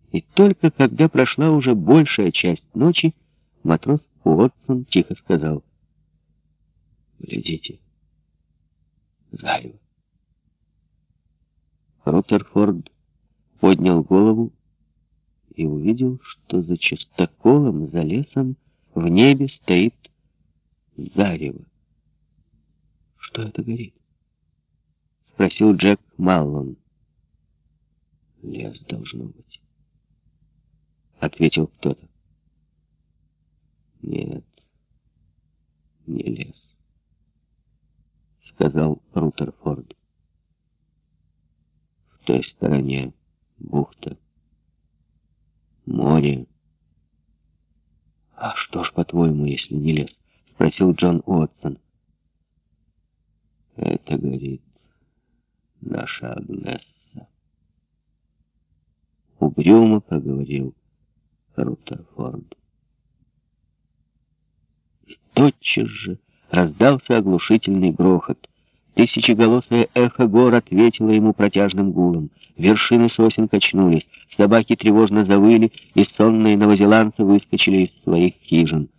И только когда прошла уже большая часть ночи, матрос Уотсон тихо сказал: «Глядите, зарево». Рутерфорд поднял голову и увидел, что за частоколом, за лесом, в небе стоит зарево. «Что это горит?» — спросил Джек Маллон. «Лес, должно быть», — ответил кто-то. «Нет, не лес», — сказал Рутерфорд. «В той стороне бухта, море». «А что ж, по-твоему, если не лес?» — спросил Джон Уотсон. «Это горит наша Агнесса», — угрюмо проговорил Рутерфорд. И тотчас же раздался оглушительный грохот. Тысячеголосое эхо гор ответило ему протяжным гулом. Вершины сосен качнулись, собаки тревожно завыли, и сонные новозеландцы выскочили из своих хижин.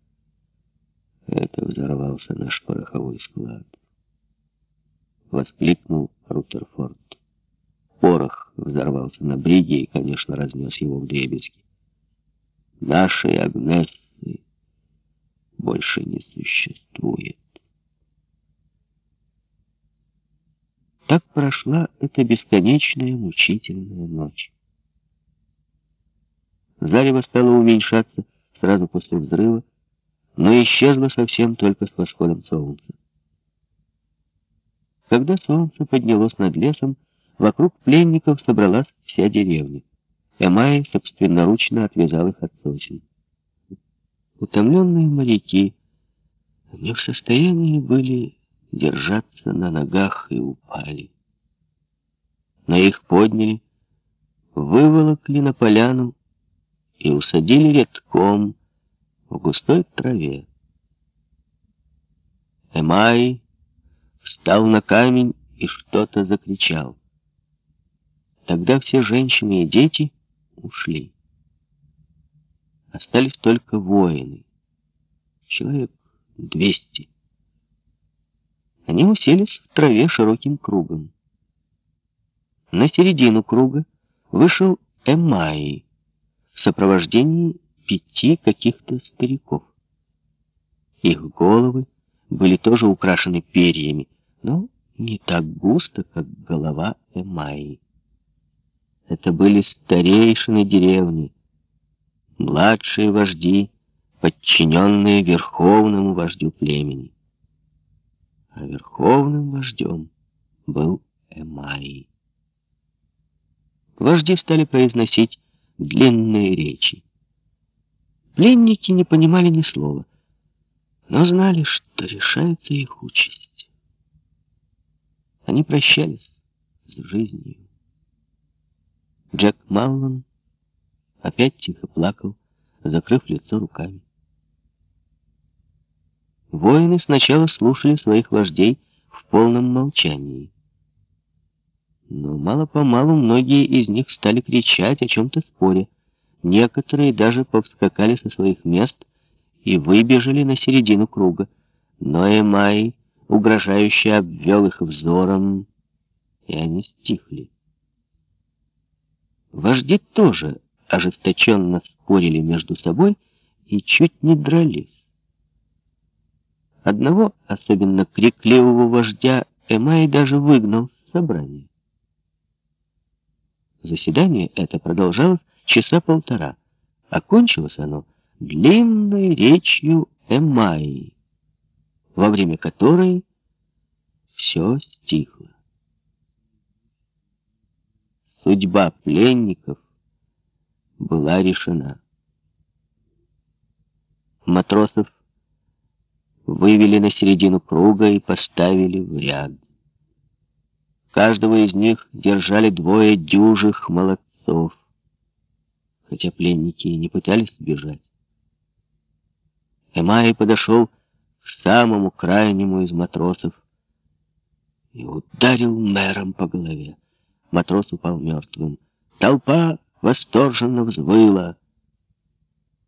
«Это взорвался наш пороховой склад», — воскликнул Рутерфорд. Порох взорвался на бриге и, конечно, разнес его вдребезги. Нашей Агнессы больше не существует. Так прошла эта бесконечная мучительная ночь. Зарево стало уменьшаться сразу после взрыва, но исчезло совсем только с восходом солнца. Когда солнце поднялось над лесом, вокруг пленников собралась вся деревня. Эмай собственноручно отвязал их от сосен. Утомленные моряки не в состоянии были держаться на ногах и упали. Но их подняли, выволокли на поляну и усадили рядком в густой траве. Эмай встал на камень и что-то закричал. Тогда все женщины и дети ушли. Остались только воины, человек 200. Они уселись в траве широким кругом. На середину круга вышел Эмай в сопровождении 5 каких-то стариков. Их головы были тоже украшены перьями, но не так густо, как голова Эмаи. Это были старейшины деревни, младшие вожди, подчиненные верховному вождю племени. А верховным вождем был Эмай. Вожди стали произносить длинные речи. Пленники не понимали ни слова, но знали, что решается их участь. Они прощались с жизнью. Джек Маллон опять тихо плакал, закрыв лицо руками. Воины сначала слушали своих вождей в полном молчании. Но мало-помалу многие из них стали кричать, о чем-то споря. Некоторые даже повскакали со своих мест и выбежали на середину круга. Но Эмай угрожающе обвел их взором, и они стихли. Вожди тоже ожесточенно спорили между собой и чуть не дрались. Одного, особенно крикливого вождя, Эмай даже выгнал с собрания. Заседание это продолжалось часа полтора. Окончилось оно длинной речью Эмаи, во время которой все стихло. Судьба пленников была решена. Матросов вывели на середину круга и поставили в ряд. Каждого из них держали 2 дюжих молодцов, хотя пленники и не пытались сбежать. Эмай подошел к самому крайнему из матросов и ударил мэром по голове. Матрос упал мертвым. Толпа восторженно взвыла.